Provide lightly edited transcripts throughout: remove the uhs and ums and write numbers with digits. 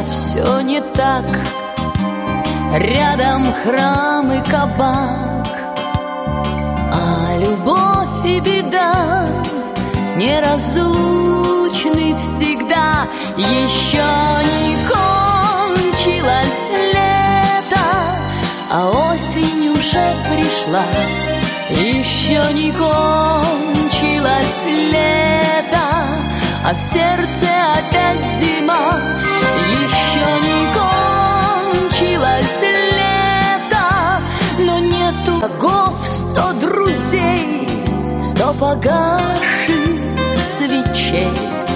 все не так. Рядом храм и кабак, а любовь и беда неразлучны всегда. Еще не кончилось лето, а осень уже пришла. Еще не кончилось лето, а в сердце опять зима. Еще не кончилось лето, но нету богов 100 друзей, 100 погасших свечей.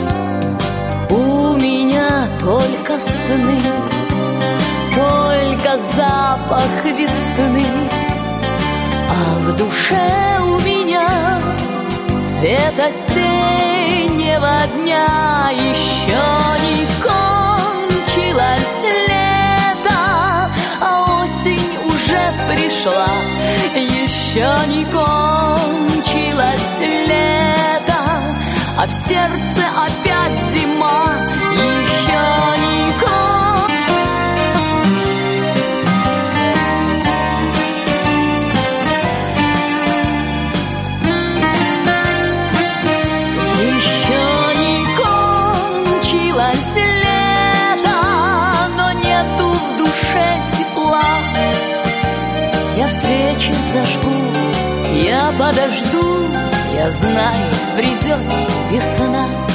У меня только сны, только запах весны, а в душе у меня свет осеннего дня. Еще не кончилось лето, а осень уже пришла. Еще не кончилось лето, а в сердце опять зима. Еще не кончилось лето, но нету в душе тепла. Я свечи зажгу, я подожду, я знаю, придет весна.